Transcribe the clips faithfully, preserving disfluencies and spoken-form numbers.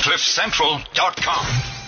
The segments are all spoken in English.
cliff central dot com.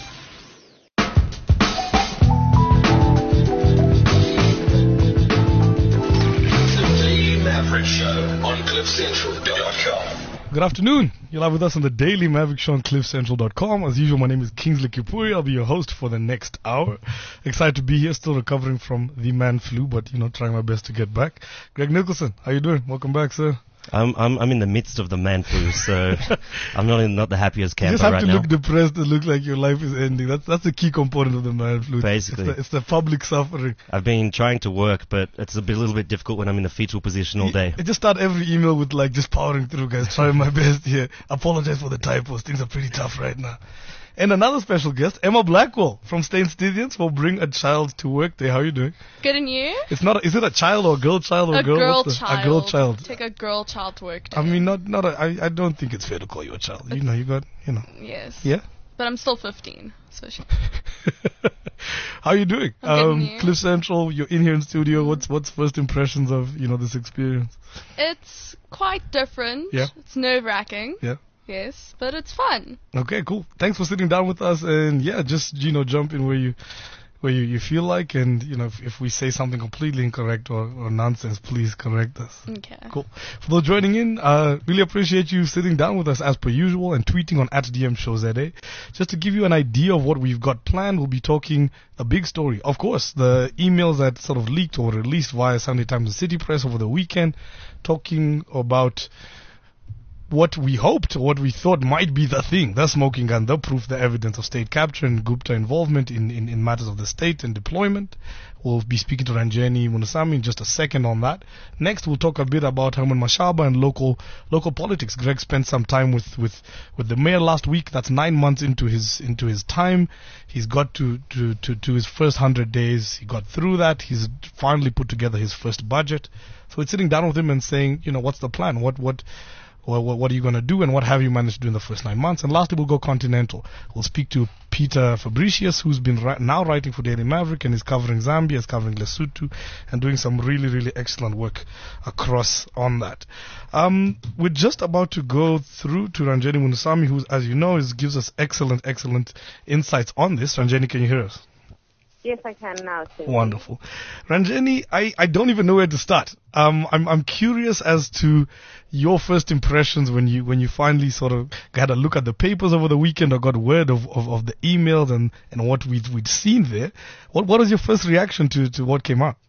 The Daily Maverick Show on cliff central dot com. Good afternoon. You're live with us on the Daily Maverick Show on cliff central dot com. As usual, my name is Kingsley Kipuri. I'll be your host for the next hour. Excited to be here, still recovering from the man flu, but, you know, trying my best to get back. Greg Nicholson, how you doing? Welcome back, sir. I'm I'm I'm in the midst of the man flu, so I'm not in not the happiest camper right now. You just have right to now. look depressed and look like your life is ending. That's that's the key component of the man flu. Basically, it's the, it's the public suffering. I've been trying to work, but it's a bit, little bit difficult when I'm in a fetal position all day. I just start every email with like just powering through, guys. Trying my best here. Apologize for the typos. Things are pretty tough right now. And another special guest, Emma Blackwell from Stain Stillions, will bring a child to work day. How are you doing? Good, and you? It's not. A, is it a child or a girl child or a, a girl? girl What's the, child. A girl child. Take a girl child to work day. I mean, not not. A, I I don't think it's fair to call you a child. You know, you got you know. Yes. Yeah. But I'm still fifteen, so. She... How are you doing? I'm good, um, Cliff Central. You're in here in studio. What's what's first impressions of you know this experience? It's quite different. Yeah. It's nerve wracking. Yeah. Yes, but it's fun. Okay, cool. Thanks for sitting down with us, and yeah, just you know, jump in where you where you, you feel like, and you know, if, if we say something completely incorrect or, or nonsense, please correct us. Okay. Cool. For those joining in, uh, really appreciate you sitting down with us as per usual and tweeting on at D M Show Z A. Just to give you an idea of what we've got planned, we'll be talking a big story. Of course, the emails that sort of leaked or released via Sunday Times and City Press over the weekend, talking about what we hoped, what we thought might be the thing, the smoking gun, the proof, the evidence of state capture and Gupta involvement in, in, in matters of the state and deployment. We'll be speaking to Ranjeni Munusamy in just a second on that. Next, we'll talk a bit about Herman Mashaba and local local politics. Greg spent some time with, with, with the mayor last week. That's nine months into his into his time. He's got to, to, to, to his first hundred days. He got through that. He's finally put together his first budget. So it's sitting down with him and saying, you know, what's the plan? What what Or what are you going to do, and what have you managed to do in the first nine months? And lastly, we'll go continental. We'll speak to Peter Fabricius, who's been ri- now writing for Daily Maverick and is covering Zambia, is covering Lesotho, and doing some really, really excellent work across on that. Um, we're just about to go through to Ranjeni Munusamy, who, as you know, is, gives us excellent, excellent insights on this. Ranjeni, can you hear us? Yes, I can now. Too. Wonderful. Ranjeni, I, I don't even know where to start. Um, I'm I'm curious as to your first impressions when you when you finally sort of had a look at the papers over the weekend or got word of, of, of the emails and, and what we'd we'd seen there. What what was your first reaction to, to what came out?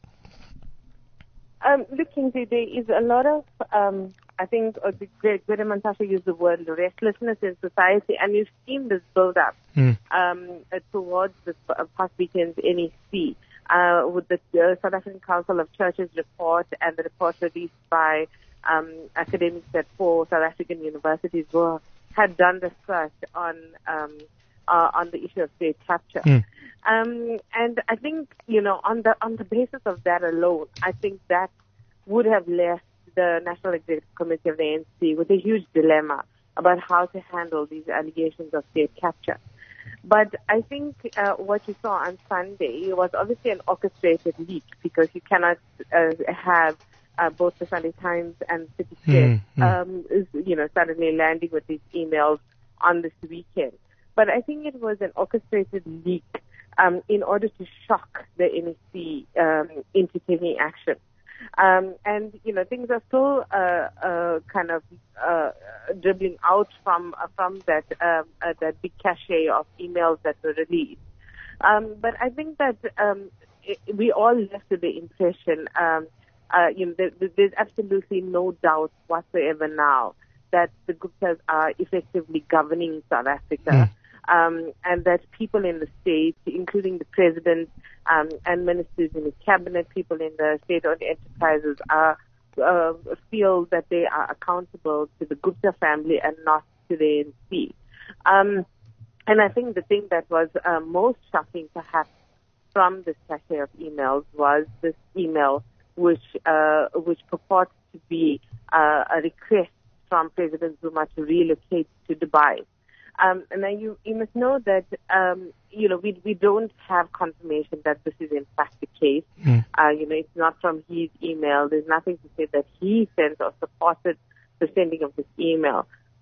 Um, looking, there is a lot of um, I think uh, Gwede Mantashe used the word restlessness in society, and you've seen this build up mm. um, uh, towards this uh, past weekend's N E C uh, with the uh, South African Council of Churches report and the report released by um, academics at four South African universities who had done research on um, uh, on the issue of state capture. Mm. Um, and I think, you know, on the on the basis of that alone, I think that would have left the National Executive Committee of the N C with a huge dilemma about how to handle these allegations of state capture. But I think uh, what you saw on Sunday was obviously an orchestrated leak, because you cannot uh, have uh, both the Sunday Times and City Press, mm, um, is, you know, suddenly landing with these emails on this weekend. But I think it was an orchestrated leak um, in order to shock the N E C um, into taking action. Um, and, you know, things are still uh, uh, kind of uh, dribbling out from uh, from that uh, uh, that big cache of emails that were released. Um, but I think that um, it, we all left with the impression, um, uh, you know, there, there's absolutely no doubt whatsoever now that the Guptas are effectively governing South Africa. Mm. Um, and that people in the state, including the president um, and ministers in his cabinet, people in the state-owned enterprises, are, uh, feel that they are accountable to the Gupta family and not to the N C. Um, and I think the thing that was uh, most shocking, perhaps, from this cache of emails was this email, which uh, which purports to be uh, a request from President Zuma to relocate to Dubai. Um, and now you, you must know that, um, you know, we, we don't have confirmation that this is in fact the case. Mm. Uh, you know, it's not from his email. There's nothing to say that he sent or supported the sending of this email. But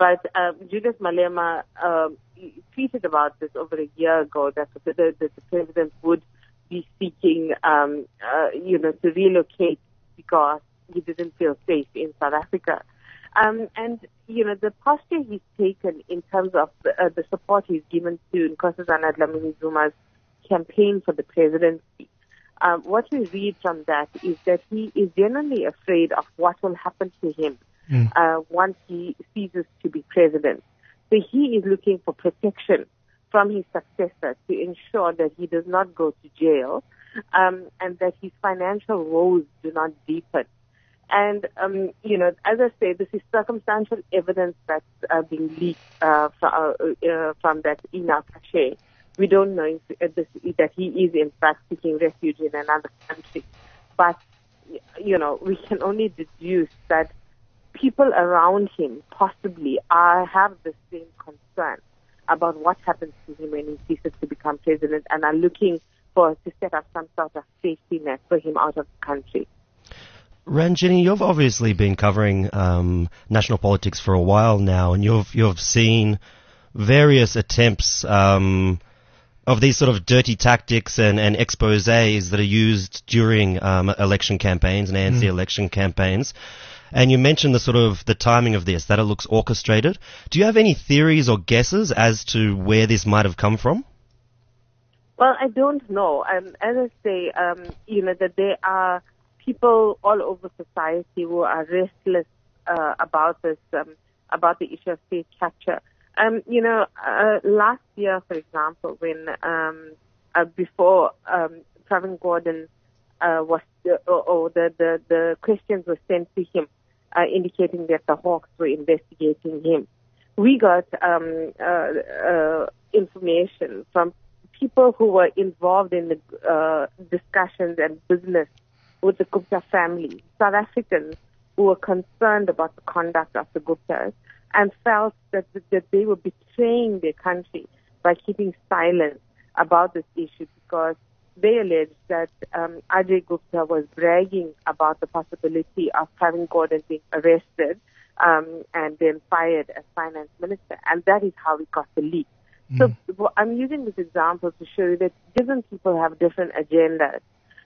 But um, Julius Malema um, tweeted about this over a year ago, that the, the, the president would be seeking, um, uh, you know, to relocate because he didn't feel safe in South Africa. Um, and, you know, the posture he's taken in terms of the, uh, the support he's given to Nkosazana Dlamini Zuma's campaign for the presidency, um, what we read from that is that he is genuinely afraid of what will happen to him mm. uh, once he ceases to be president. So he is looking for protection from his successor to ensure that he does not go to jail um, and that his financial woes do not deepen. And, um, you know, as I say, this is circumstantial evidence that's uh, being leaked uh, from, uh, uh, from that Ina Cache. We don't know if, uh, this, that he is, in fact, seeking refuge in another country. But, you know, we can only deduce that people around him possibly are, have the same concern about what happens to him when he ceases to become president and are looking for to set up some sort of safety net for him out of the country. Ranjini, you've obviously been covering um, national politics for a while now, and you've you've seen various attempts um, of these sort of dirty tactics and, and exposés that are used during um, election campaigns and A N C mm. election campaigns. And you mentioned the sort of the timing of this, that it looks orchestrated. Do you have any theories or guesses as to where this might have come from? Well, I don't know. Um, as I say, um, you know, that there are people all over society who are restless uh, about this, um, about the issue of state capture. Um, you know, uh, last year, for example, when um, uh, before um, Pravin Gordhan uh, was, uh, or, or the, the the questions were sent to him, uh, indicating that the Hawks were investigating him, we got um, uh, uh, information from people who were involved in the uh, discussions and business with the Gupta family, South Africans who were concerned about the conduct of the Guptas and felt that, that they were betraying their country by keeping silent about this issue, because they alleged that um, Ajay Gupta was bragging about the possibility of Pravin Gordhan being arrested um, and then fired as finance minister, and that is how we got the leak. Mm. So well, I'm using this example to show you that different people have different agendas.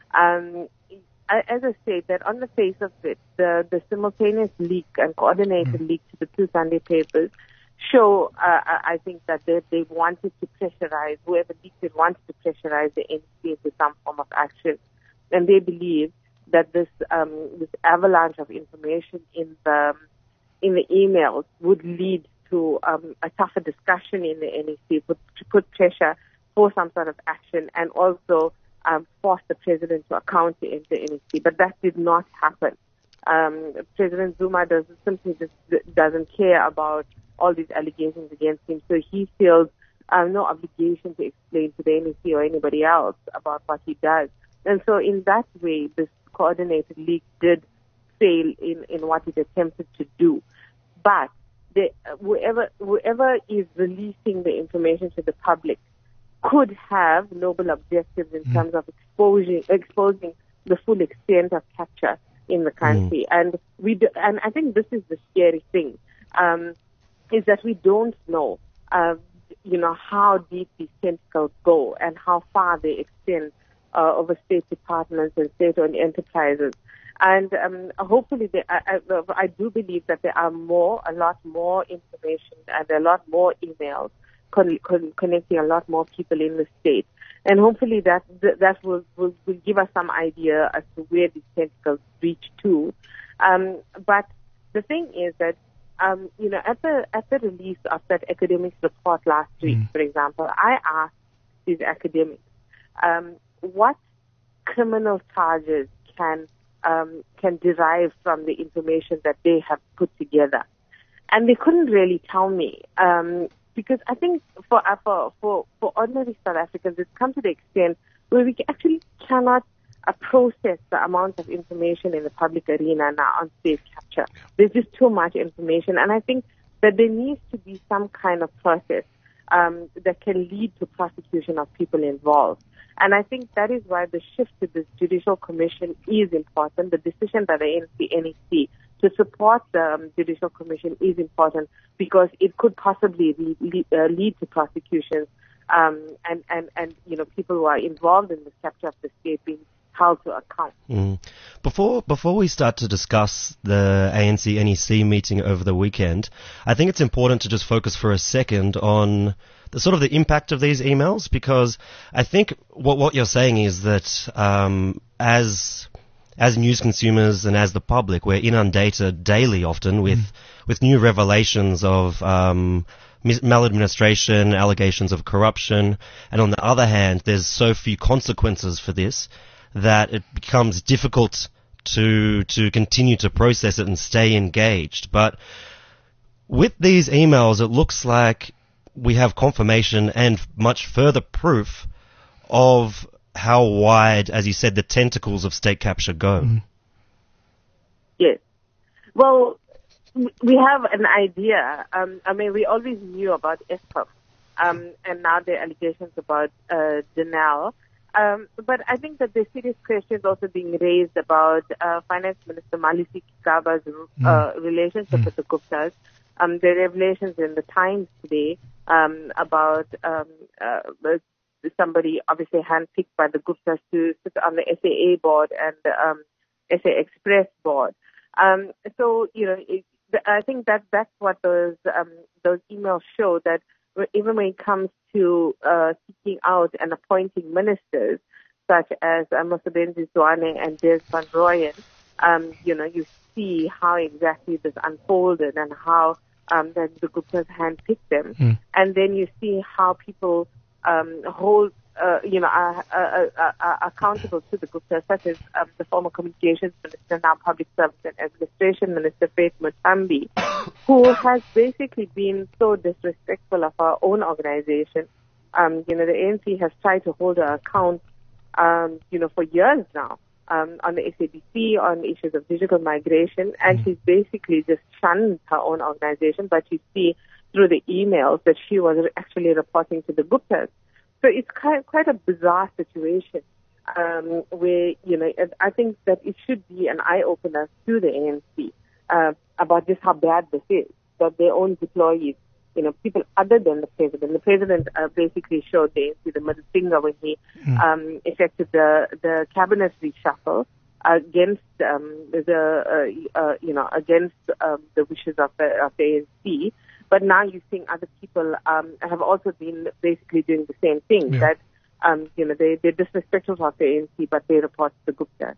Um, As I say, that on the face of it, the, the simultaneous leak and coordinated mm. leak to the two Sunday papers show, uh, I think, that they, they wanted to pressurize, whoever leaked it wanted to pressurize the N C into some form of action. And they believe that this um, this avalanche of information in the in the emails would lead to um, a tougher discussion in the N E C, put, to put pressure for some sort of action, and also Um, force the president to account in the N E C, but that did not happen. Um, President Zuma does, simply just doesn't care about all these allegations against him, so he feels uh, no obligation to explain to the N E C or anybody else about what he does. And so in that way, this coordinated leak did fail in, in what it attempted to do. But the, whoever, whoever is releasing the information to the public could have noble objectives in mm. terms of exposing exposing the full extent of capture in the country, mm. and we do, and I think this is the scary thing, um, is that we don't know, uh, you know, how deep these tentacles go and how far they extend uh, over state departments and state-owned enterprises. And um, hopefully, they, I, I, I do believe that there are more, a lot more information and a lot more emails Con- con- connecting a lot more people in the state, and hopefully that th- that will, will will give us some idea as to where these tentacles reach to. Um, but the thing is that um, you know, at the at the release of that academics report last week, mm. for example, I asked these academics um, what criminal charges can um, can derive from the information that they have put together, and they couldn't really tell me. Um, Because I think for, for for for ordinary South Africans, it's come to the extent where we actually cannot uh, process the amount of information in the public arena now on state capture. There's just too much information, and I think that there needs to be some kind of process um, that can lead to prosecution of people involved. And I think that is why the shift to this judicial commission is important. The decision by the N E C to support the um, Judicial Commission is important because it could possibly lead, lead, uh, lead to prosecutions um, and, and, and, you know, people who are involved in the capture of the state being held to account. Mm. Before before we start to discuss the A N C N E C meeting over the weekend, I think it's important to just focus for a second on the sort of the impact of these emails, because I think what what you're saying is that um, as as news consumers and as the public, we're inundated daily often with mm. with new revelations of um, maladministration, allegations of corruption, and on the other hand, there's so few consequences for this that it becomes difficult to to continue to process it and stay engaged. But with these emails, it looks like we have confirmation and much further proof of how wide, as you said, the tentacles of state capture go. Mm. Yes. Well, we have an idea. Um, I mean, we always knew about S P O P, um, and now the allegations about uh, Denel. Um, but I think that there's serious questions also being raised about uh, Finance Minister Malisi Kikaba's uh, mm. relationship mm. with the Guptas. Um, the revelations in the Times today um, about um, uh, somebody obviously handpicked by the Guptas to sit on the S A A board and um, S A Express board. Um, so, you know, it, I think that that's what those um, those emails show, that even when it comes to uh, seeking out and appointing ministers, such as uh, Mosebenzi Zwane and Des Van Rooyen, um, you know, you see how exactly this unfolded and how um, the, the Guptas handpicked them. Mm. And then you see how people um, hold, uh, you know, are, are, are, are accountable to the Guptas, such as um, the former Communications Minister, now Public Service and Administration Minister, Faith Mutambi, who has basically been so disrespectful of our own organization. Um, you know, the A N C has tried to hold her account, um, you know, for years now, um, on the S A B C, on issues of digital migration, and mm. she's basically just shunned her own organization, but you see through the emails that she was actually reporting to the Guptas. So it's quite, quite a bizarre situation, um, where, you know, I think that it should be an eye-opener to the A N C, uh, about just how bad this is, that their own employees, you know, people other than the president. The president uh, basically showed the A N C the middle finger when he mm. um, effected the, the cabinet reshuffle against um, the, uh, uh, you know, against um, the wishes of the, of the A N C. But now you're seeing other people um, have also been basically doing the same thing, yeah. that, um, you know, they, they're disrespectful of the A N C, but they report to the Gupta.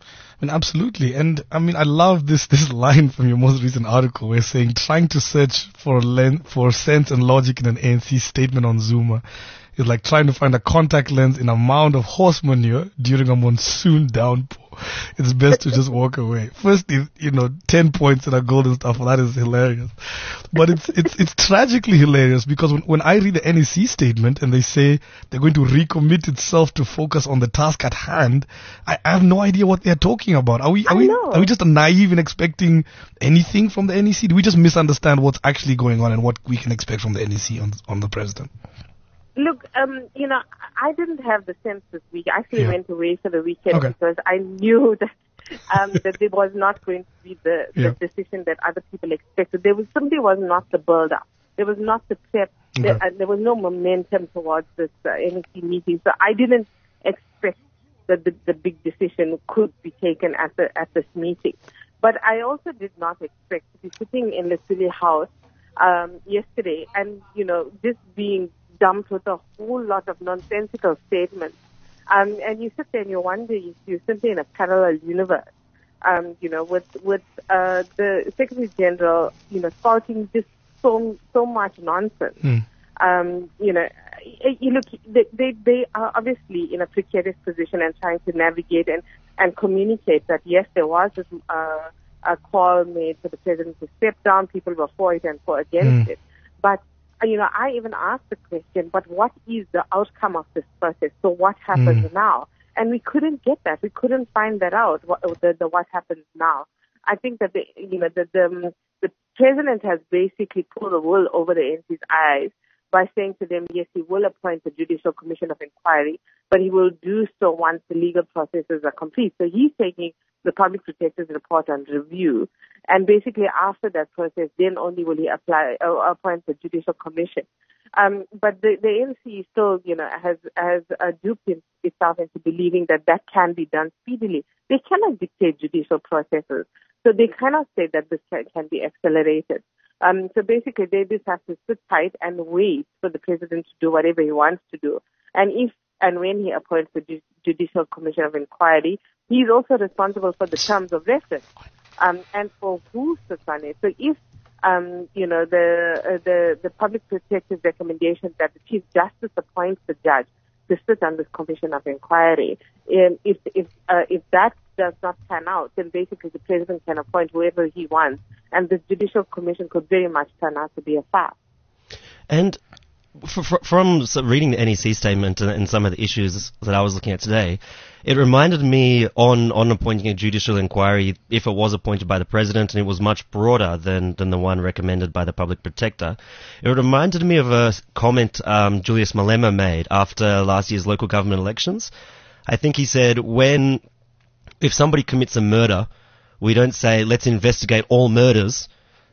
I mean, absolutely. And I mean, I love this, this line from your most recent article where saying, trying to search for len- for sense and logic in an A N C statement on Zuma is like trying to find a contact lens in a mound of horse manure during a monsoon downpour. It's best to just walk away. First, you know, ten points in a golden stuff. That is hilarious. But it's it's it's tragically hilarious because when, when I read the N E C statement and they say they're going to recommit itself to focus on the task at hand, I, I have no idea what they're talking about. Are we are we are we just naive in expecting anything from the N E C? Do we just misunderstand what's actually going on and what we can expect from the N E C on on the president? Look, um, you know, I didn't have the sense this week. I actually yeah. went away for the weekend okay. because I knew that um, that there was not going to be the, yeah. the decision that other people expected. There was simply was not the build-up. There was not the prep. Okay. There, uh, there was no momentum towards this uh, N E C meeting. So I didn't expect that the, the big decision could be taken at the at this meeting. But I also did not expect to be sitting in the Leslie House um, yesterday and, you know, just being dumped with a whole lot of nonsensical statements. Um, and you sit there and you wonder if you're simply in a parallel universe, um, you know, with, with, uh, the Secretary General, you know, spouting just so, so much nonsense. Mm. Um, you know, you look, they, they, they are obviously in a precarious position and trying to navigate and, and communicate that, yes, there was this, uh, a call made for the president to step down. People were for it and for against mm. it. But you know, I even asked the question, but what is the outcome of this process? So what happens mm. now? And we couldn't get that. We couldn't find that out, what, the, the what happens now. I think that the, you know, the, the, the president has basically pulled the wool over the A N C's eyes by saying to them, yes, he will appoint a judicial commission of inquiry, but he will do so once the legal processes are complete. So he's taking the public protector's report on review. And basically after that process, then only will he apply, uh, appoint the Judicial Commission. Um, but the, the A N C still, you know, has, has uh, duped itself into believing that that can be done speedily. They cannot dictate judicial processes. So they cannot say that this can, can be accelerated. Um, so basically they just have to sit tight and wait for the president to do whatever he wants to do. And if and when he appoints the Ju- Judicial Commission of Inquiry, he is also responsible for the terms of reference um, and for who sits on it. So if Um, you know, the, uh, the, the public protector's recommendation that the Chief Justice appoints the judge to sit on this commission of inquiry. Um, if, if, uh, if that does not pan out, then basically the president can appoint whoever he wants, and the Judicial Commission could very much turn out to be a farce. And f- f- from reading the N E C statement and, and some of the issues that I was looking at today, it reminded me on, on appointing a judicial inquiry, if it was appointed by the president and it was much broader than, than the one recommended by the public protector, it reminded me of a comment um, Julius Malema made after last year's local government elections. I think he said, when, if somebody commits a murder, we don't say, let's investigate all murders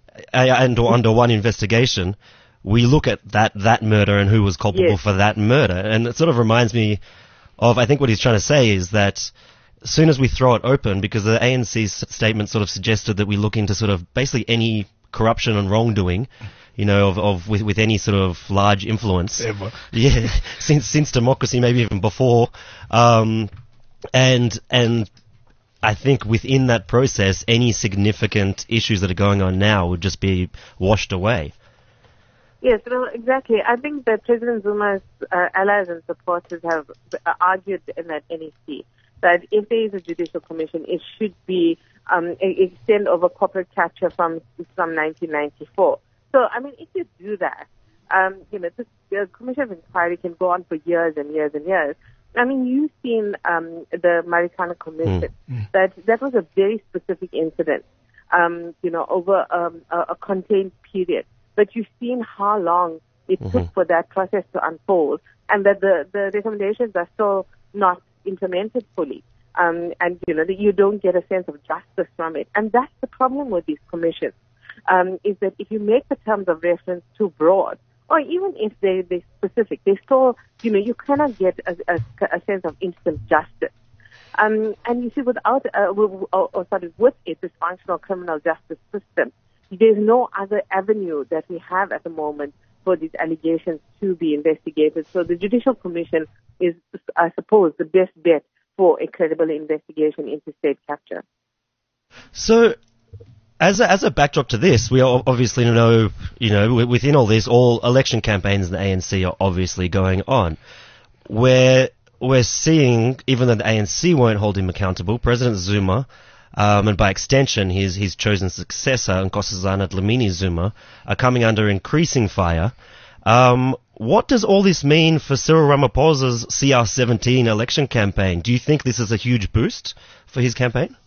and or under one investigation. We look at that, that murder and who was culpable yes. for that murder. And it sort of reminds me of, I think what he's trying to say is that as soon as we throw it open, because the A N C's statement sort of suggested that we look into sort of basically any corruption and wrongdoing, you know, of, of with, with any sort of large influence. Ever. Yeah, since since democracy, maybe even before. Um, and and I think within that process, any significant issues that are going on now would just be washed away. Yes, well, exactly. I think that President Zuma's uh, allies and supporters have uh, argued in that N E C that if there is a judicial commission, it should be um, a extend over corporate capture from from nineteen ninety-four. So, I mean, if you do that, um, you know, this the commission of inquiry can go on for years and years and years. I mean, you've seen um, the Marikana Commission. Mm. That that was a very specific incident, um, you know, over um, a, a contained period. But you've seen how long it mm-hmm. took for that process to unfold, and that the, the recommendations are still not implemented fully. Um, and, you know, that you don't get a sense of justice from it. And that's the problem with these commissions, um, is that if you make the terms of reference too broad, or even if they, they're specific, they still, you know, you cannot get a, a, a sense of instant justice. Um, and you see, without, uh, or, or sorry, with a dysfunctional criminal justice system, there's no other avenue that we have at the moment for these allegations to be investigated. So the Judicial Commission is, I suppose, the best bet for a credible investigation into state capture. So, as a, as a backdrop to this, we obviously know, you know, within all this, all election campaigns in the A N C are obviously going on. Where we're seeing, even though the A N C won't hold him accountable, President Zuma, Um, and by extension, his, his chosen successor, Nkosazana Dlamini Zuma, are coming under increasing fire. Um, what does all this mean for Cyril Ramaphosa's C R seventeen election campaign? Do you think this is a huge boost for his campaign?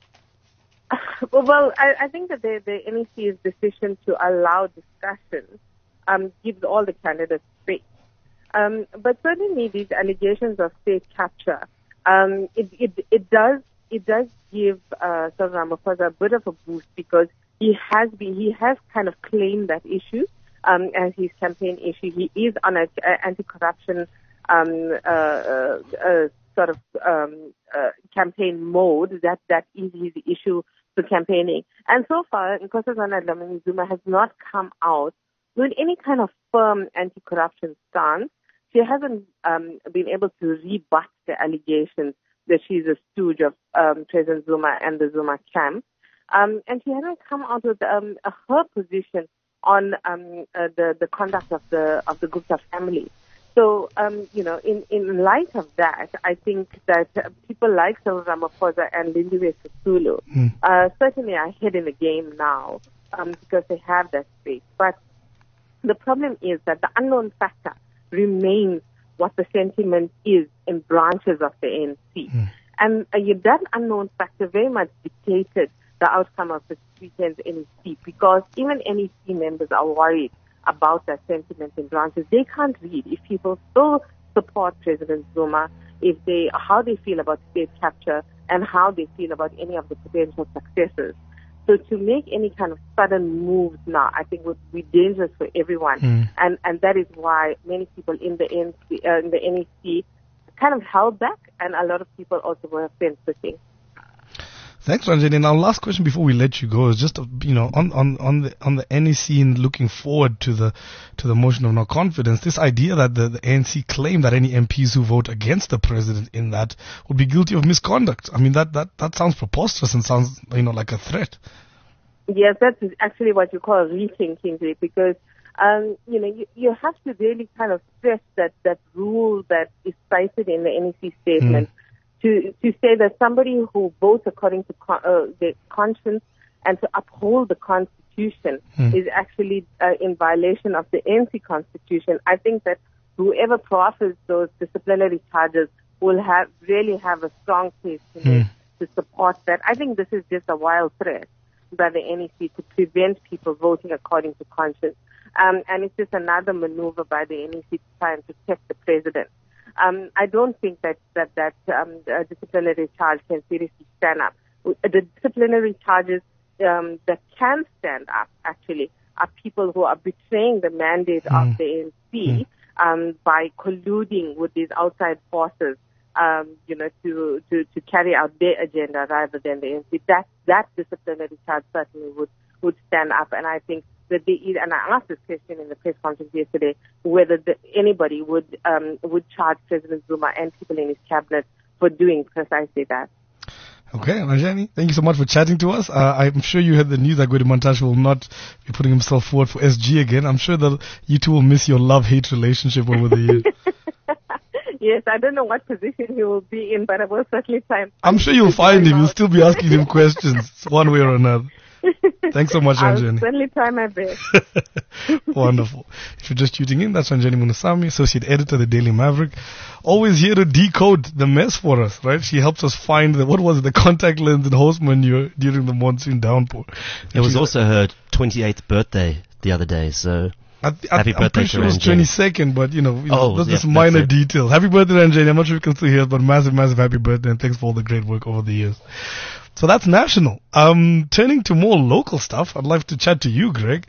Well, well I, I think that the, the N E C's decision to allow discussion um, gives all the candidates space. Um, but certainly these allegations of state capture, um, it, it, it does It does give uh, Cyril Ramaphosa a bit of a boost, because he has been, he has kind of claimed that issue um, as his campaign issue. He is on an anti-corruption um, uh, uh, uh, sort of um, uh, campaign mode. That that is his issue for campaigning. And so far, Nkosazana Dlamini Zuma has not come out with any kind of firm anti-corruption stance. She hasn't um, been able to rebut the allegations that she's a stooge of um, President Zuma and the Zuma camp. Um, and she hasn't come out with um, a, her position on um, uh, the, the conduct of the of the Gupta family. So, um, you know, in, in light of that, I think that uh, people like Cyril Ramaphosa and Lindiwe Sisulu mm. uh, certainly are ahead in the game now um, because they have that space. But the problem is that the unknown factor remains what the sentiment is in branches of the A N C. Mm. And uh, that unknown factor very much dictated the outcome of this weekend's N E C, because even N E C members are worried about that sentiment in branches. They can't read if people still support President Zuma, if they how they feel about state capture and how they feel about any of the potential successes. So to make any kind of sudden moves now, I think would be dangerous for everyone. Mm. And and that is why many people in the N C, uh, in the N E C kind of held back, and a lot of people also were fence-sitting. Thanks, Ranjani. Now, last question before we let you go is just, you know, on, on, on the on the N E C and looking forward to the to the motion of no confidence. This idea that the, the A N C claim that any M Ps who vote against the president in that would be guilty of misconduct. I mean, that that, that sounds preposterous and sounds, you know, like a threat. Yes, that's actually what you call rethinking it, because um, you know you, you have to really kind of stress that that rule that is cited in the N E C statement. Mm. To, to say that somebody who votes according to con- uh, their conscience and to uphold the Constitution mm. is actually uh, in violation of the N C Constitution. I think that whoever profits those disciplinary charges will have really have a strong case to, mm. make, to support that. I think this is just a wild threat by the N E C to prevent people voting according to conscience. Um, and it's just another maneuver by the N E C to try and protect the president. Um, I don't think that that, that um, a disciplinary charge can seriously stand up. The disciplinary charges um, that can stand up, actually, are people who are betraying the mandate mm. of the A N C mm. um, by colluding with these outside forces, um, you know, to, to, to carry out their agenda rather than the A N C. That, that disciplinary charge certainly would, would stand up, and I think that they, and I asked this question in the press conference yesterday, whether the, anybody would um, would charge President Zuma and people in his cabinet for doing precisely that. Okay, Ranjani, thank you so much for chatting to us. Uh, I'm sure you heard the news that Gwede Mantashe will not be putting himself forward for S G again. I'm sure that you two will miss your love-hate relationship over the years. Yes, I don't know what position he will be in, but I will certainly try and I'm sure you'll find him. You'll still be asking him questions one way or another. Thanks so much, Ranjani. I'll certainly try my best. Wonderful. If you're just tuning in, that's Ranjani Munusamy, Associate Editor of the Daily Maverick. Always here to decode the mess for us, right? She helps us find the, what was it, the contact lens and host manure during the monsoon downpour. It was also her twenty-eighth birthday the other day, so I, I, happy birthday I'm pretty to sure it was Ranjani. twenty-second, but you know, you know Oh, that's yeah, just minor that's it. details. Happy birthday, Ranjani. I'm not sure if you can still hear us, but massive, massive happy birthday, and thanks for all the great work over the years. So that's national. Um, turning to more local stuff, I'd like to chat to you, Greg.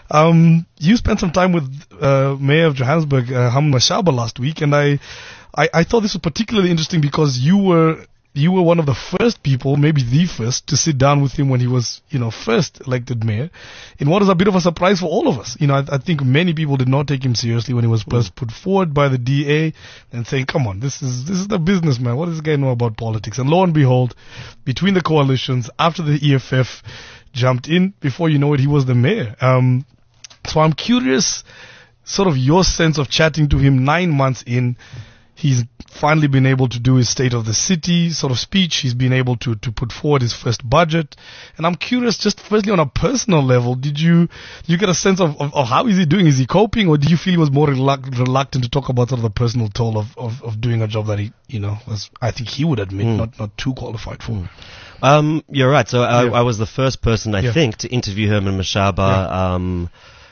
Um, you spent some time with uh, Mayor of Johannesburg, uh, Hamu Mashaba, last week, and I, I, I thought this was particularly interesting because you were you were one of the first people, maybe the first, to sit down with him when he was, you know, first elected mayor, in what was a bit of a surprise for all of us. You know, I, I think many people did not take him seriously when he was first put forward by the D A and saying, come on, this is this is the businessman. What does this guy know about politics? And lo and behold, between the coalitions, after the E F F jumped in, before you know it, he was the mayor. Um, so I'm curious, sort of your sense of chatting to him nine months in. He's finally been able to do his State of the City sort of speech. He's been able to, to put forward his first budget. And I'm curious, just firstly on a personal level, did you did you get a sense of, of, of how is he doing? Is he coping? Or do you feel he was more reluct- reluctant to talk about sort of the personal toll of, of, of doing a job that he, you know, was, I think he would admit, mm. not, not too qualified for? Mm. Um, you're right. So I, yeah. I was the first person, I yeah. think, to interview Herman Mashaba, yeah. um,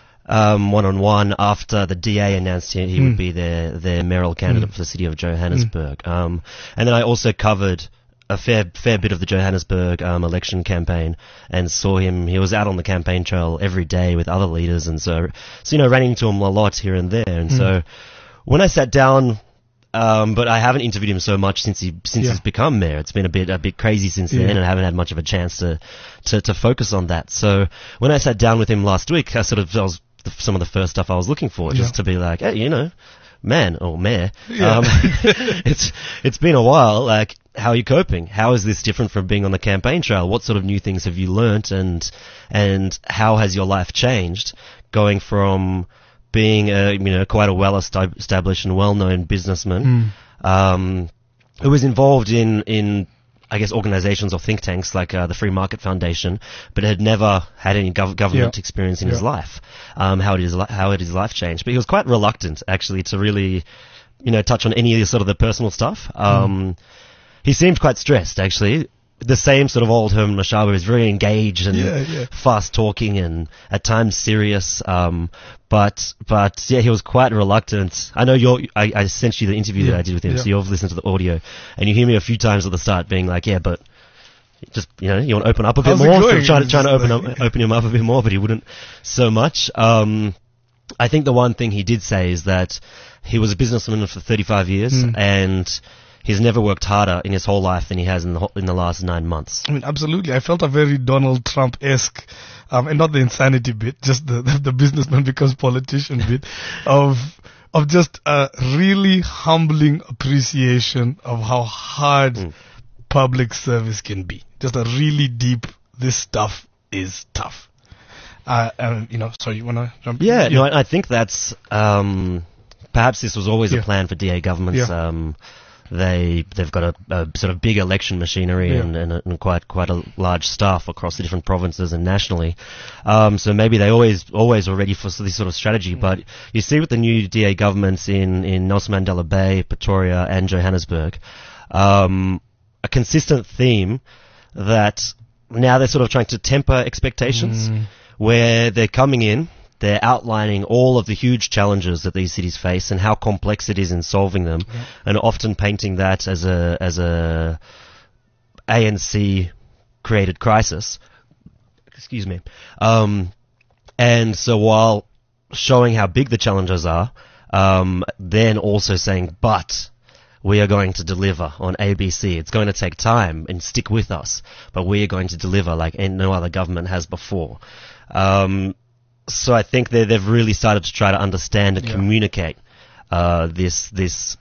Um, one-on-one after the D A announced he, he mm. would be their, their mayoral candidate mm. for the city of Johannesburg. Mm. Um, and then I also covered a fair fair bit of the Johannesburg um, election campaign and saw him. He was out on the campaign trail every day with other leaders, and so, so you know, ran into him a lot here and there. And mm. so when I sat down, um, but I haven't interviewed him so much since he since yeah. he's become mayor. It's been a bit a bit crazy since yeah. then, and I haven't had much of a chance to, to to focus on that. So when I sat down with him last week, I sort of I was The, some of the first stuff I was looking for, just yeah. to be like, hey, you know, man or mayor, yeah. um, it's it's been a while. Like, how are you coping? How is this different from being on the campaign trail? What sort of new things have you learnt, and and how has your life changed, going from being a you know quite a well established and well known businessman mm. um, who was involved in in I guess organizations or think tanks like uh, the Free Market Foundation, but had never had any gov- government yeah. experience in yeah. his life. Um, how did his li- how had his life changed? But he was quite reluctant actually to really, you know, touch on any of the sort of the personal stuff. Um, mm. He seemed quite stressed actually. the same sort of old Herman Mashaba is very engaged and Yeah, yeah. fast talking and at times serious. Um, but but yeah, he was quite reluctant. I know you're. I, I sent you the interview Yeah, that I did with him, yeah. so you've listened to the audio, and you hear me a few times at the start being like, yeah, but. Just, you know, you want to open up a bit How's it more, going? so trying to trying to It's open like- up open him up a bit more, but he wouldn't so much. Um, I think the one thing he did say is that he was a businessman for thirty-five years, Mm. and he's never worked harder in his whole life than he has in the whole, in the last nine months. I mean, absolutely. I felt a very Donald Trump-esque, um, and not the insanity bit, just the, the, the businessman becomes politician bit of, of just a really humbling appreciation of how hard Mm. public service can be. Just a really deep, this stuff is tough. Uh, and, you know, sorry, you want to jump in? Yeah, no, I, I think that's um, perhaps this was always Yeah. a plan for D A governments. Yeah. Um, they they've got a, a sort of big election machinery Yeah. and, and, a, and quite quite a large staff across the different provinces and nationally. Um, so maybe they always always were ready for this sort of strategy. But you see with the new D A governments in in Nelson Mandela Bay, Pretoria, and Johannesburg, um, a consistent theme that now they're sort of trying to temper expectations, Mm. where they're coming in, they're outlining all of the huge challenges that these cities face and how complex it is in solving them, and often painting that as a as a A N C created crisis. Excuse me. Um, and so while showing how big the challenges are, um, then also saying, but we are going to deliver on A B C. It's going to take time and stick with us, but we are going to deliver like no other government has before. Um, so I think they they've really started to try to understand and Yeah. communicate uh, this this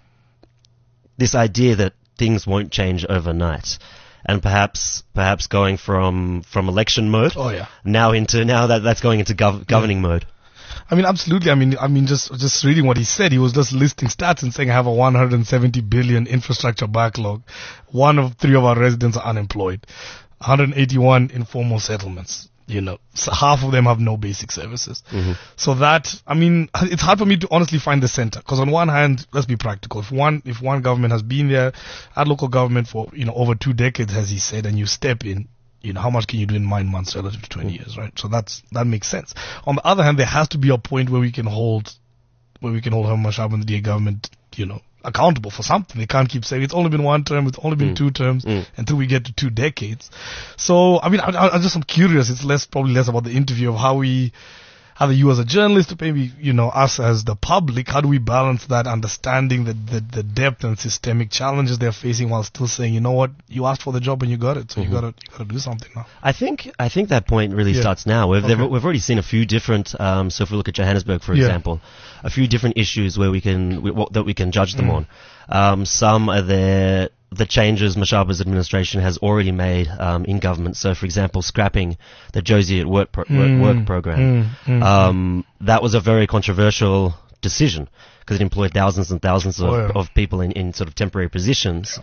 this idea that things won't change overnight, and perhaps perhaps going from from election mode Oh, yeah. now into now that that's going into gov- governing mode. I mean, absolutely. I mean, I mean, just just reading what he said, he was just listing stats and saying, I have a one hundred seventy billion infrastructure backlog. One of three of our residents are unemployed. one hundred eighty-one informal settlements. You know, so half of them have no basic services. Mhm. So that, I mean, it's hard for me to honestly find the center. Because on one hand, let's be practical. If one, if one government has been there at local government for, you know, over two decades, as he said, and you step in, you know, how much can you do in nine months relative to twenty years, right? So that's, that makes sense. On the other hand, there has to be a point where we can hold, where we can hold Herman Mashaba and the D A government, you know, accountable for something. They can't keep saying it's only been one term, it's only been Mm. two terms Mm. until we get to two decades. So, I mean, I, I, I just am curious. It's less, probably less about the interview of how we, either you as a journalist or maybe, you know, us as the public, how do we balance that understanding the, the, the depth and systemic challenges they're facing while still saying, you know what, you asked for the job and you got it, so Mhm. you gotta, you gotta do something now. I think I think that point really Yeah. starts now. We've Okay. they've- we've already seen a few different. Um, so if we look at Johannesburg, for Yeah. example, a few different issues where we can we, what, that we can judge them Mm. on. Um, some are the the changes Mashaba's administration has already made um, in government. So, for example, scrapping the Josie at Work pro- work, Mm. work program. Mm, mm, Um, that was a very controversial decision because it employed thousands and thousands of, Oh, yeah. of people in, in sort of temporary positions,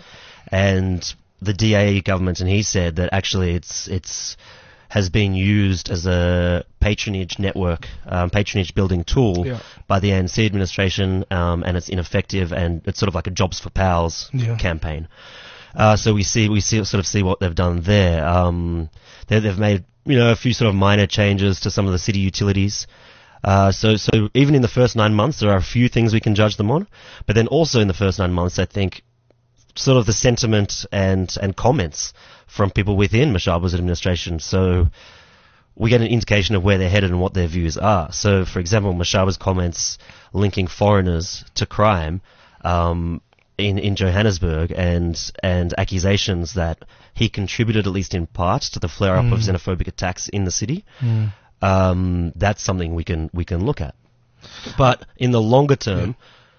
and the D A government and he said that actually it's it's has been used as a patronage network, um, patronage building tool Yeah. by the A N C administration, um, and it's ineffective, and it's sort of like a Jobs for Pals Yeah. campaign. Uh, so we see we see sort of see what they've done there. Um, they, they've made you know a few sort of minor changes to some of the city utilities. Uh, so so even in the first nine months, there are a few things we can judge them on. But then also in the first nine months, I think sort of the sentiment and and comments from people within Mashaba's administration. So we get an indication of where they're headed and what their views are. So, for example, Mashaba's comments linking foreigners to crime um, in in Johannesburg, and and accusations that he contributed, at least in part, to the flare up of Mm. xenophobic attacks in the city. Mm. Um, that's something we can we can look at. But in the longer term,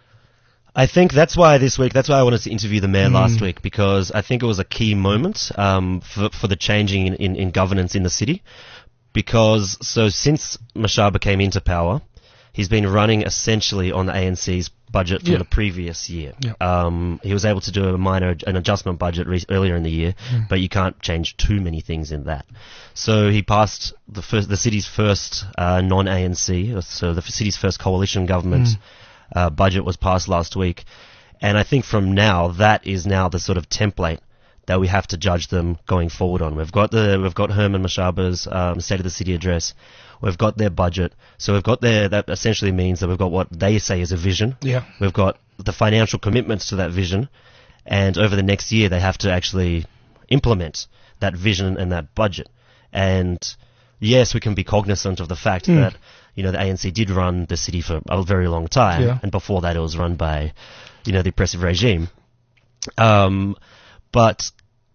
I think that's why this week, that's why I wanted to interview the mayor Mm. last week, because I think it was a key moment um, for, for the changing in, in, in governance in the city. Because, so since Mashaba came into power, he's been running essentially on the A N C's budget from Yeah. the previous year. Yeah. Um, he was able to do a minor, an adjustment budget re- earlier in the year, Mm. but you can't change too many things in that. So he passed the first, the city's first uh, non-A N C, so the city's first coalition government Mm. uh, budget was passed last week, and I think from now that is now the sort of template that we have to judge them going forward on. We've got the we've got Herman Mashaba's um, State of the City address. We've got their budget. So we've got their, that essentially means that we've got what they say is a vision. Yeah. We've got the financial commitments to that vision. And over the next year, they have to actually implement that vision and that budget. And yes, we can be cognizant of the fact Mm. that, you know, the A N C did run the city for a very long time. Yeah. And before that, it was run by, you know, the oppressive regime. Um, but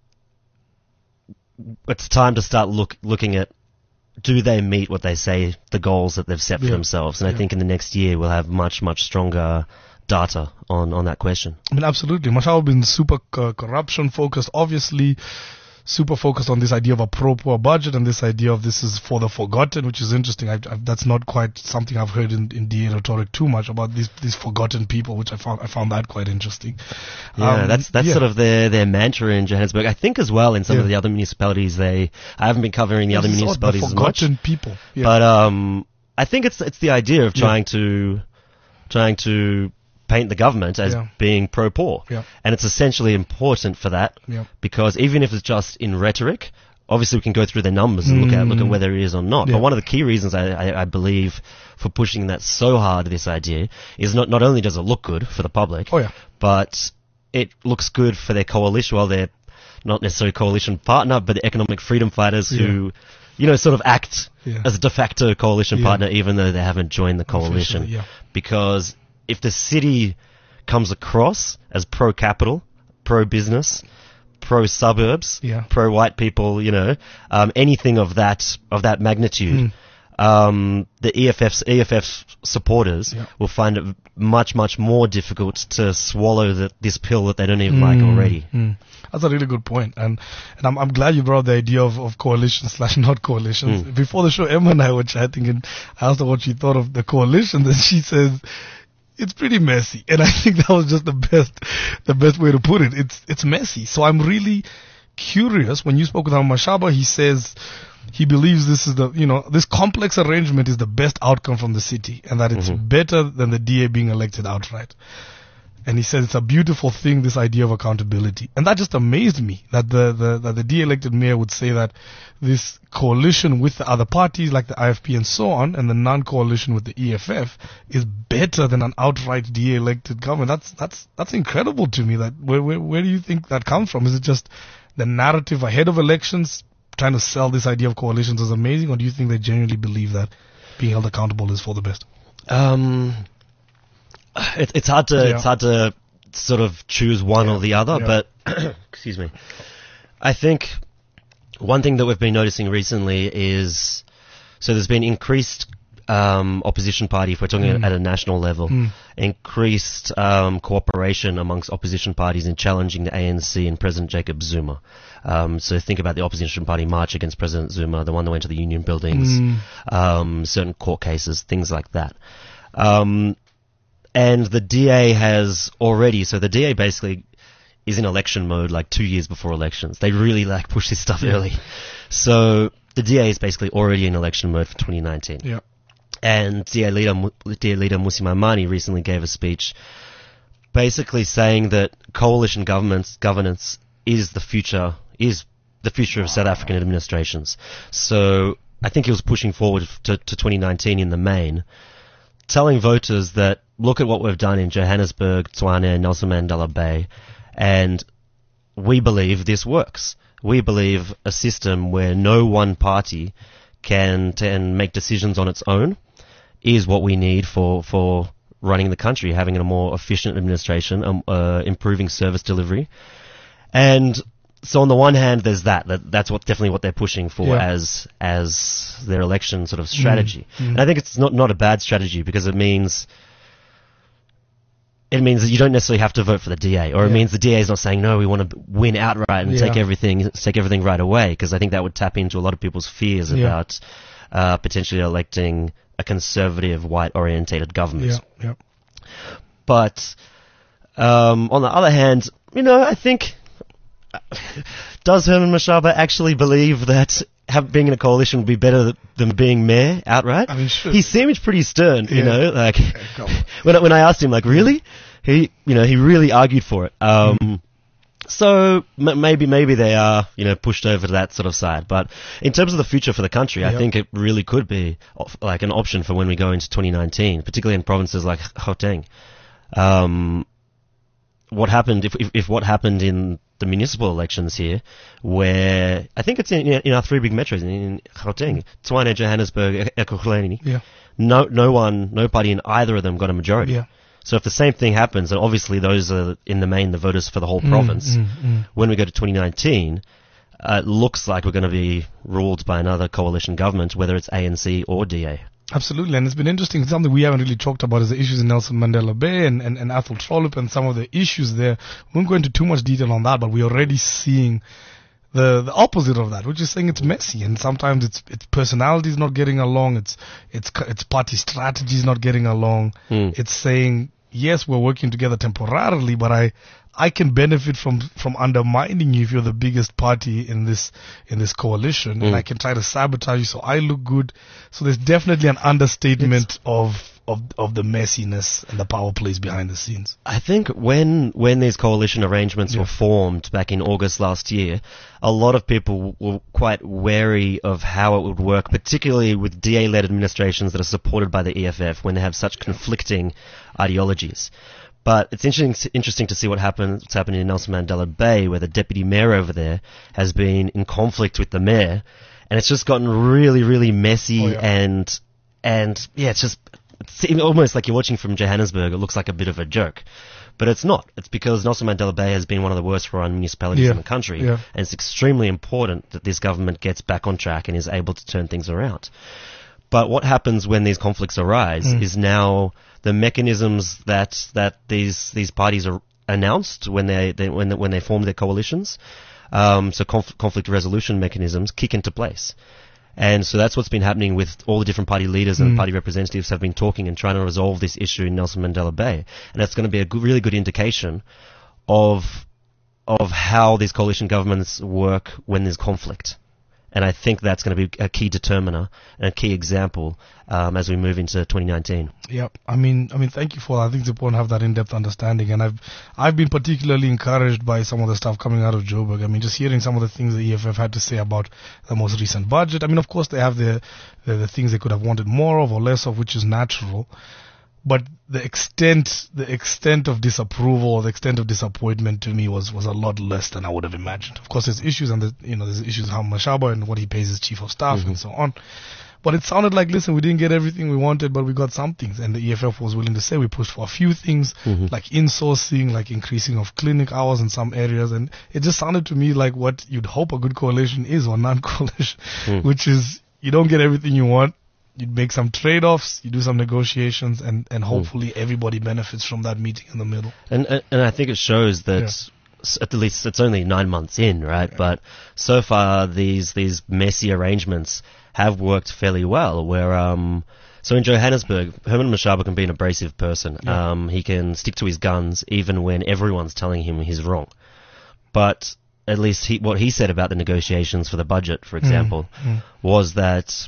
it's time to start look, looking at, do they meet what they say, the goals that they've set for Yeah. themselves? And Yeah. I think in the next year we'll have much, much stronger data on, on that question. I mean, absolutely. Mashaba been super uh, corruption focused, obviously super focused on this idea of a pro-poor budget and this idea of this is for the forgotten, which is interesting. I, I, that's not quite something I've heard in, in D A rhetoric too much about these these forgotten people, which I found I found that quite interesting. Yeah, Um, that's that's yeah. sort of their, their mantra in Johannesburg. I think as well in some Yeah. of the other municipalities, they I haven't been covering the other This is odd, municipalities the as much, forgotten people. Yeah. but um, I think it's it's the idea of Yeah. trying to trying to paint the government as Yeah. being pro-poor, Yeah. and it's essentially important for that Yeah. because even if it's just in rhetoric, obviously we can go through the numbers and look at look at Mm. whether it is or not. Yeah. But one of the key reasons I, I, I believe for pushing that so hard, this idea, is not not only does it look good for the public, Oh, yeah. but it looks good for their coalition. Well, they're not necessarily coalition partner, but the economic freedom fighters who, you know, sort of act Yeah. as a de facto coalition Yeah. partner, even though they haven't joined the coalition. Officially, yeah. Because if the city comes across as pro-capital, pro-business, pro-suburbs, Yeah. pro-white people, you know, um, anything of that of that magnitude, um, the E F F's E F F supporters Yeah. will find it much, much more difficult to swallow the, this pill that they don't even like already. Mm. That's a really good point, and and I'm I'm glad you brought the idea of, of coalition slash not coalitions. Mm. Before the show, Emma and I were chatting, and I asked her what she thought of the coalition, and she says it's pretty messy, and I think that was just the best the best way to put it. It's it's messy. So I'm really curious. When you spoke with Mashaba, he says he believes this is the, you know, this complex arrangement is the best outcome from the city, and that it's Mhm. better than the D A being elected outright. And he says it's a beautiful thing, this idea of accountability. And that just amazed me, that the, the, that the D A-elected mayor would say that this coalition with the other parties like the I F P and so on, and the non-coalition with the E F F is better than an outright D A-elected government. That's, that's, that's incredible to me. That, where, where, where do you think that comes from? Is it just the narrative ahead of elections, trying to sell this idea of coalitions as amazing, or do you think they genuinely believe that being held accountable is for the best? Um, it, it's hard to Yeah. it's hard to sort of choose one Yeah. or the other, Yeah. but excuse me. I think one thing that we've been noticing recently is so there's been increased um, opposition party, if we're talking Mm. at a national level, Mm. increased um, cooperation amongst opposition parties in challenging the A N C and President Jacob Zuma. Um, so think about the opposition party march against President Zuma, the one that went to the union buildings, Mm. um, certain court cases, things like that. Um, and the D A has already, so the D A basically is in election mode like two years before elections. They really like push this stuff Yeah. early. So the D A is basically already in election mode for twenty nineteen. Yeah. And D A leader, Mu- D A leader Musi Maimane recently gave a speech basically saying that coalition governments, governance is the future, is the future of South African administrations. So I think he was pushing forward to, to twenty nineteen in the main, telling voters that look at what we've done in Johannesburg, Tshwane, Nelson Mandela Bay, and we believe this works. We believe a system where no one party can, can make decisions on its own is what we need for, for running the country, having a more efficient administration, um, uh, improving service delivery. And so on the one hand, there's that, that that's what definitely what they're pushing for Yeah. as as their election sort of strategy. Mm, mm. And I think it's not, not a bad strategy because it means it means that you don't necessarily have to vote for the D A, or it Yeah. means the D A is not saying no, we want to win outright and Yeah. take everything take everything right away, because I think that would tap into a lot of people's fears Yeah. about uh, potentially electing a conservative, white-orientated government. Yeah. Yeah. But um, on the other hand, you know, I think does Herman Mashaba actually believe that have, being in a coalition would be better th- than being mayor outright? I mean, sure. He seemed pretty stern, you Yeah. know, like come on. when I- when I asked him, like, really, he, you know, he really argued for it. Um, So m- maybe maybe they are, you know, pushed over to that sort of side. But in terms of the future for the country, Yep. I think it really could be of- like an option for when we go into twenty nineteen, particularly in provinces like Gauteng. Um, what happened if, if if what happened in the municipal elections here, where I think it's in, in our three big metros in, in Gauteng, Tshwane, Johannesburg, Ekurhuleni. Yeah. No, no one, no party in either of them got a majority. Yeah. So if the same thing happens, and obviously those are in the main the voters for the whole province, mm, mm. when we go to twenty nineteen, uh, it looks like we're going to be ruled by another coalition government, whether it's A N C or D A. Absolutely, and it's been interesting. Something we haven't really talked about is the issues in Nelson Mandela Bay and, and, and Athol Trollip and some of the issues there. We won't go into too much detail on that, but we're already seeing the the opposite of that, which is saying it's messy, and sometimes it's it's personalities not getting along, it's it's it's party strategies not getting along. Mm. It's saying yes, we're working together temporarily, but I I can benefit from from undermining you if you're the biggest party in this in this coalition, Mm. and I can try to sabotage you so I look good. So there's definitely an understatement It's, of of of the messiness and the power plays behind the scenes. I think when when these coalition arrangements Yeah. were formed back in August last year, a lot of people were quite wary of how it would work, particularly with D A-led administrations that are supported by the E F F when they have such conflicting ideologies. But it's interesting, interesting to see what happens, what's happening in Nelson Mandela Bay, where the deputy mayor over there has been in conflict with the mayor, and it's just gotten really, really messy, Oh, yeah. and and yeah, it's just it's almost like you're watching from Johannesburg. It looks like a bit of a joke, but it's not. It's because Nelson Mandela Bay has been one of the worst run municipalities Yeah. in the country, Yeah. and it's extremely important that this government gets back on track and is able to turn things around. But what happens when these conflicts arise Mm. is now the mechanisms that that these these parties are announced when they, they when they, when they form their coalitions, um, so conf- conflict resolution mechanisms kick into place. And so that's what's been happening with all the different party leaders and Mm. party representatives have been talking and trying to resolve this issue in Nelson Mandela Bay. And that's going to be a good, really good indication of of how these coalition governments work when there's conflict. And I think that's going to be a key determiner and a key example um, as we move into twenty nineteen. Yep. I mean, I mean, thank you for that. I think it's important to have that in-depth understanding, and I've, I've been particularly encouraged by some of the stuff coming out of Joburg. I mean, just hearing some of the things the E F F had to say about the most recent budget. I mean, of course, they have the, the, the things they could have wanted more of or less of, which is natural. But the extent, the extent of disapproval, or the extent of disappointment to me was, was a lot less than I would have imagined. Of course, there's issues, and the, you know, there's issues how Mashaba and what he pays his chief of staff Mhm. and so on. But it sounded like, listen, we didn't get everything we wanted, but we got some things. And the E F F was willing to say we pushed for a few things, Mhm. like insourcing, like increasing of clinic hours in some areas. And it just sounded to me like what you'd hope a good coalition is, or non-coalition, Mm. which is you don't get everything you want. You make some trade-offs, you do some negotiations, and, and hopefully everybody benefits from that meeting in the middle. And and and I think it shows that Yeah. s- at least it's only nine months in, right? But so far these these messy arrangements have worked fairly well. Where um, so in Johannesburg, Herman Mashaba can be an abrasive person. Yeah. Um, he can stick to his guns even when everyone's telling him he's wrong. But at least he, what he said about the negotiations for the budget, for example, mm. was that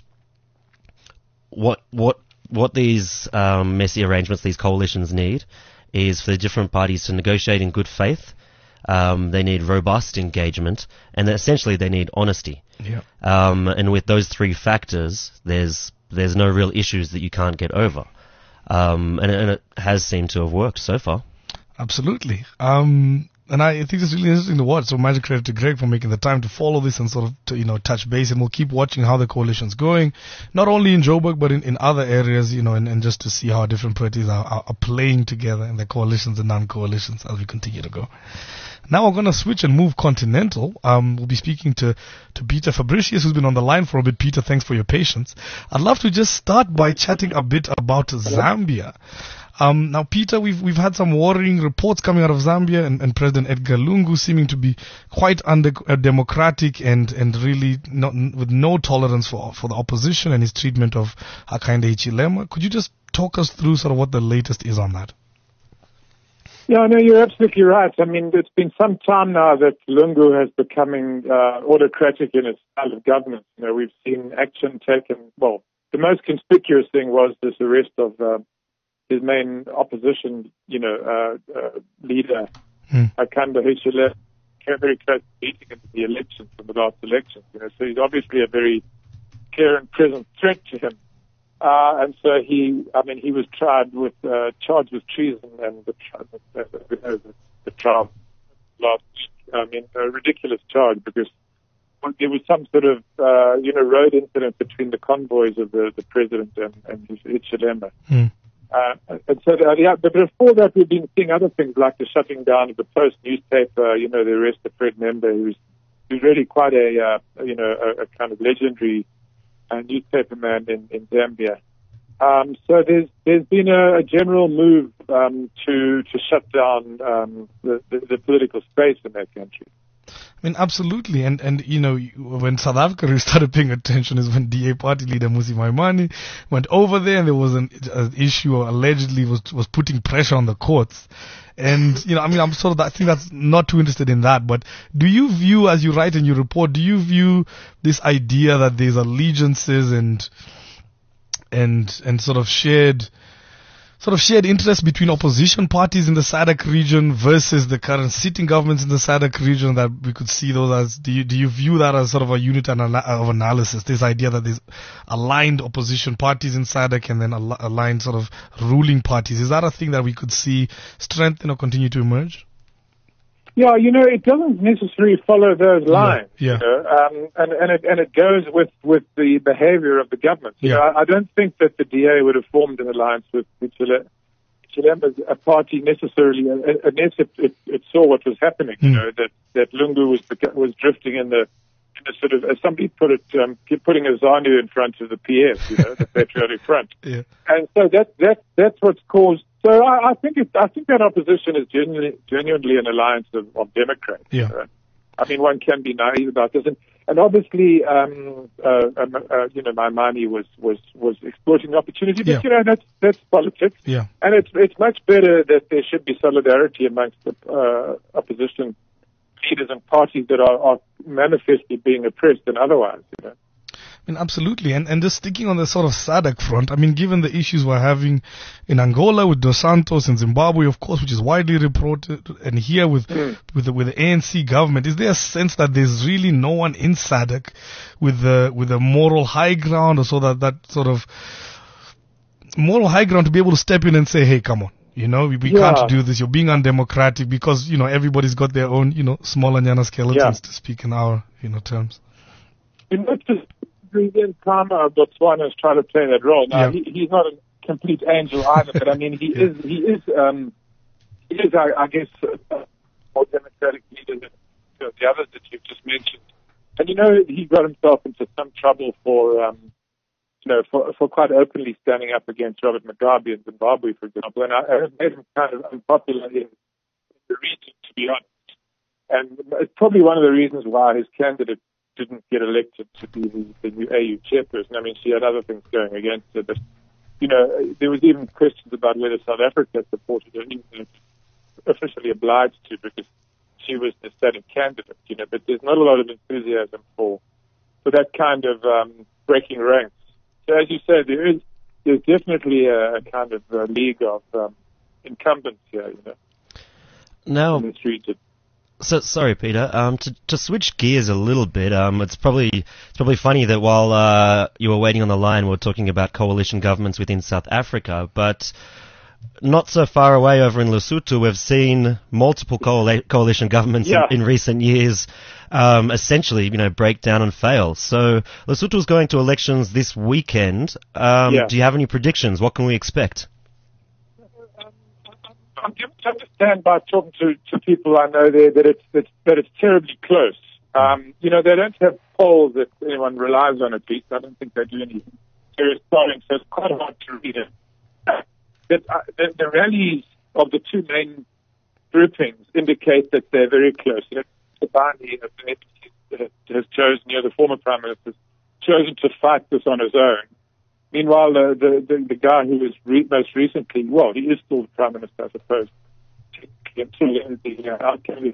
what what what these um, messy arrangements, these coalitions need, is for the different parties to negotiate in good faith. Um, they need robust engagement, and essentially they need honesty. Yeah. Um, and with those three factors, there's there's no real issues that you can't get over. Um, and, and it has seemed to have worked so far. Absolutely. Um, and I think it's really interesting to watch. So magic credit to Greg for making the time to follow this and sort of, to, you know, touch base. And we'll keep watching how the coalition's going, not only in Joburg, but in, in other areas, you know, and, and just to see how different parties are, are, are playing together in the coalitions and non-coalitions as we continue to go. Now we're going to switch and move continental. Um, we'll be speaking to, to Peter Fabricius, who's been on the line for a bit. Peter, thanks for your patience. I'd love to just start by chatting a bit about Zambia. Um, now, Peter, we've we've had some worrying reports coming out of Zambia, and, and President Edgar Lungu seeming to be quite undemocratic and and really not with no tolerance for for the opposition and his treatment of Hakainde Hichilema. Could you just talk us through sort of what the latest is on that? Yeah, no, you're absolutely right. I mean, it's been some time now that Lungu has becoming uh, autocratic in its style of government. You know, we've seen action taken. Well, the most conspicuous thing was this arrest of uh, his main opposition, you know, uh, uh, leader, Hmm. Hakainde Hichilema, came very close to beating him in the elections, in the last elections. You know, so he's obviously a very clear and present threat to him. Uh, and so he, I mean, he was tried with, uh, charged with treason and the, the, the, the trial last week. I mean, a ridiculous charge because there was some sort of, uh, you know, road incident between the convoys of the, the president and, and his Ichilema. Mm. Uh, and so, uh, yeah, but before that, we've been seeing other things like the shutting down of the Post newspaper, you know, the arrest of Fred Member, who's, who's really quite a, uh, you know, a, a kind of legendary uh, newspaper man in, in Zambia. Um, so there's there's been a, a general move um, to to shut down um, the, the, the political space in that country. I mean, absolutely. And, and you know, when South Africa really started paying attention is when D A party leader Mmusi Maimane went over there and there was an, an issue or allegedly was was putting pressure on the courts. And, you know, I mean, I'm sort of, I think that's not too interested in that. But do you view, as you write in your report, do you view this idea that there's allegiances and, and, and sort of shared, sort of shared interest between opposition parties in the S A D C region versus the current sitting governments in the S A D C region, that we could see those as, do you, do you view that as sort of a unit of analysis, this idea that there's aligned opposition parties in S A D C and then al- aligned sort of ruling parties? Is that a thing that we could see strengthen or continue to emerge? Yeah, you know, it doesn't necessarily follow those lines. Yeah. You know, um, and, and, it, and it goes with, with the behavior of the government. You Yeah. know, I, I don't think that the D A would have formed an alliance with Chile, as a party necessarily, unless it, it, it saw what was happening. Mm. You know, that, that Lungu was was drifting in the, in the sort of, as somebody put it, um, putting a ZANU in front of the P F, you know, the Patriotic Front. Yeah. And so that, that, that's what's caused. So I, I think it, I think that opposition is genuinely, genuinely an alliance of, of Democrats. Yeah. Uh, I mean, one can be naive about this, and, and obviously, um, uh, um, uh, you know, Maimane was was was exploiting the opportunity. But Yeah. you know, that's that's politics. Yeah. And it's it's much better that there should be solidarity amongst the uh, opposition leaders and parties that are, are manifestly being oppressed than otherwise. You know. I mean, absolutely. And, and just sticking on the sort of S A D C front, I mean, given the issues we're having in Angola with Dos Santos and Zimbabwe, of course, which is widely reported, and here with, mm. with the, with the A N C government, is there a sense that there's really no one in S A D C with the, with a moral high ground, or so that, that sort of moral high ground to be able to step in and say, hey, come on. You know, we, we yeah. can't do this. You're being undemocratic because, you know, everybody's got their own, you know, small Anyana skeletons, yeah. to speak in our, you know, terms. You know, just Ian Khama of Botswana has tried to play that role. Now, yeah. he, he's not a complete angel either, but I mean, he is, he is, um, he is, I, I guess, uh, more democratic leader than you know, the others that you've just mentioned. And, you know, he got himself into some trouble for, um, you know, for, for quite openly standing up against Robert Mugabe in Zimbabwe, for example. And I, I have made him kind of unpopular in the region, to be honest. And it's probably one of the reasons why his candidate didn't get elected to be the, the new A U chairperson. I mean, she had other things going against her, but, you know, there was even questions about whether South Africa supported her, even though officially obliged to, because she was the standing candidate, you know, but there's not a lot of enthusiasm for, for that kind of, um, breaking ranks. So as you said, there is, there's definitely a, a kind of a league of, um, incumbents here, you know, now, in this region. So sorry, Peter. Um, to to switch gears a little bit, um, it's probably it's probably funny that while uh, you were waiting on the line, we we're talking about coalition governments within South Africa, but not so far away over in Lesotho, we've seen multiple coal- coalition governments yeah. in, in recent years, um, essentially, you know, break down and fail. So Lesotho is going to elections this weekend. Um, yeah. Do you have any predictions? What can we expect? I'm given to understand by talking to, to people I know there that it's, it's that it's terribly close. Um, you know, they don't have polls that anyone relies on, at least. I don't think they do any serious polling, so it's quite hard to read it. But, uh, the, the rallies of the two main groupings indicate that they're very close. You know, Tabani has chosen, you know, the former Prime Minister has chosen to fight this on his own. Meanwhile, the, the, the, the guy who was re- most recently, well, he is still the Prime Minister, I suppose, until the outcome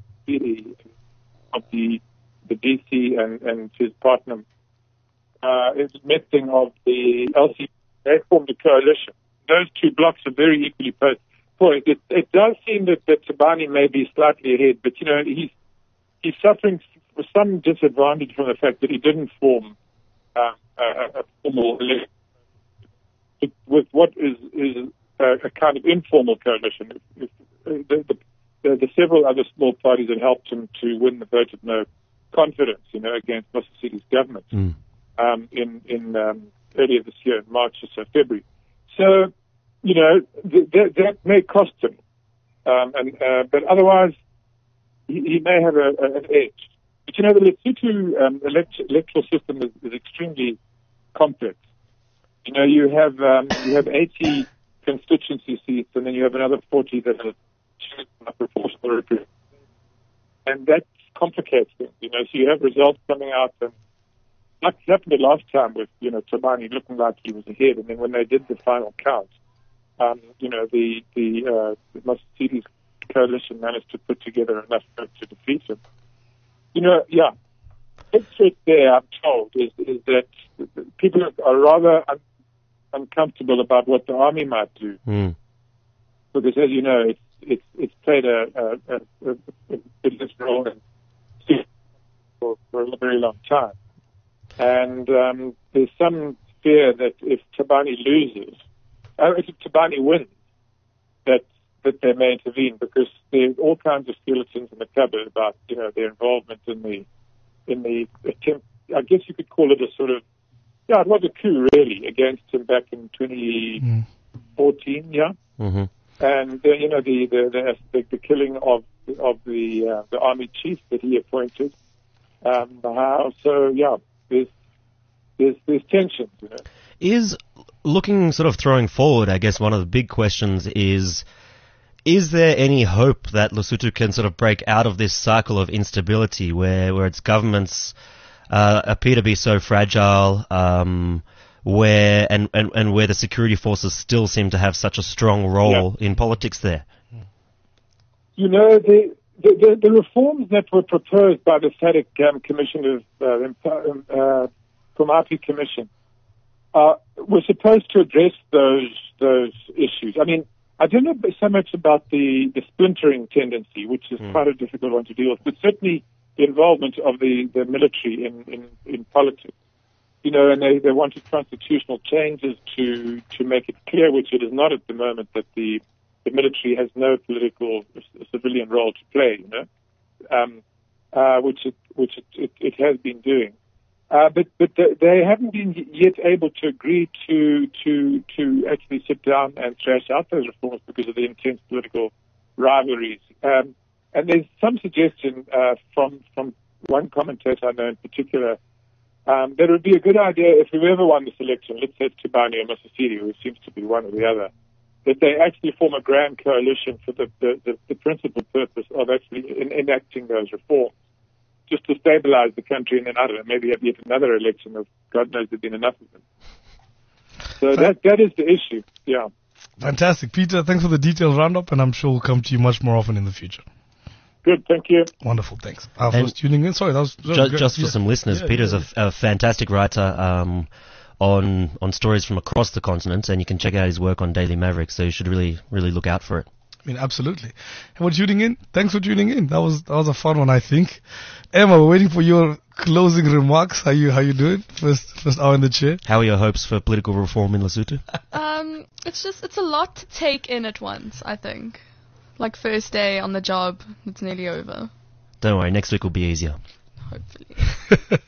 of the, the D C and, and his partner uh, is admitting of the L C P. They formed a coalition. Those two blocks are very equally poised. It, it does seem that, that Tabani may be slightly ahead, but, you know, he's he's suffering for some disadvantage from the fact that he didn't form uh, a, a formal election with what is, is a, a kind of informal coalition. If, if, the, the, the, the several other small parties that helped him to win the vote of no confidence, you know, against Masasidi's government Mm. um, in, in um, earlier this year, in March or so, February. So, you know, th- th- that may cost him. Um, and, uh, but otherwise, he, he may have a, a, an edge. But, you know, the Lesotho um, elect- electoral system is, is extremely complex. You know, you have um, you have eighty constituency seats, and then you have another forty that are proportional representation. And that complicates things, you know. So you have results coming out, and like happened the last time with, you know, Tabani looking like he was ahead, and then when they did the final count, um, you know, the the uh, Masasidi's coalition managed to put together enough votes to defeat him. You know, yeah, the threat there, I'm told, is is that people are rather un- uncomfortable about what the army might do, Mm. because, as you know, it's it's it's played a a, a, a business role in for, for a very long time. And um, there's some fear that if Tabani loses, uh, if Tabani wins, that that they may intervene, because there's all kinds of skeletons in the cupboard about, you know, their involvement in the in the attempt. I guess you could call it a sort of, yeah, it was a coup really against him back in twenty fourteen, mm. yeah. Mm-hmm. And uh, you know, the the, the the the killing of of the uh, the army chief that he appointed. Um, how, so yeah, there's there's there's tensions, you know. Is looking sort of throwing forward, I guess one of the big questions is, is there any hope that Lesotho can sort of break out of this cycle of instability where, where its governments uh, appear to be so fragile, um, where and, and, and where the security forces still seem to have such a strong role yeah. in politics there? You know, the the, the, the reforms that were proposed by the SADC um, Commission of uh, uh, Komapi Commission uh, were supposed to address those those issues. I mean, I don't know so much about the, the splintering tendency, which is mm. quite a difficult one to deal with, but certainly the involvement of the, the military in, in, in politics. You know, and they, they wanted constitutional changes to, to make it clear, which it is not at the moment, that the, the military has no political civilian role to play, you know, um, uh, which it, which it, it, it has been doing. Uh, but but they haven't been yet able to agree to to to actually sit down and thrash out those reforms because of the intense political rivalries. Um, and there's some suggestion uh, from from one commentator I know in particular um, that it would be a good idea if whoever won this election, let's say it's Tabani or Masasidi, who seems to be one or the other, that they actually form a grand coalition for the the, the, the principal purpose of actually in, enacting those reforms, just to stabilize the country, and then, I don't know, maybe have yet another election of God knows there's been enough of them. So that that is the issue, yeah. Fantastic. Peter, thanks for the detailed roundup, and I'm sure we'll come to you much more often in the future. Good, thank you. Wonderful, thanks. I was tuning in. Sorry, that was... That was just, just for yeah. some listeners, yeah, Peter's yeah. A, a fantastic writer um, on on stories from across the continent, and you can check out his work on Daily Maverick, so you should really, really look out for it. I mean, absolutely. And for tuning in, thanks for tuning in. That was that was a fun one, I think. Emma, we're waiting for your closing remarks. How you how you doing? First first hour in the chair. How are your hopes for political reform in Lesotho? Um, it's just it's a lot to take in at once, I think. Like first day on the job, it's nearly over. Don't worry, next week will be easier. Hopefully.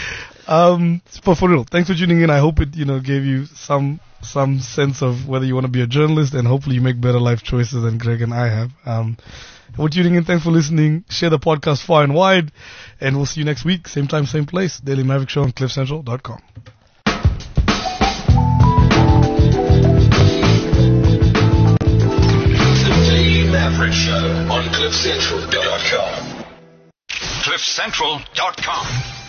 um, but for real, thanks for tuning in. I hope it you know gave you some. some sense of whether you want to be a journalist, and hopefully you make better life choices than Greg and I have. Um, for tuning in, thanks for listening. Share the podcast far and wide, and we'll see you next week, same time, same place. Daily Maverick Show on cliff central dot com. The Daily Maverick Show on cliff central dot com. cliff central dot com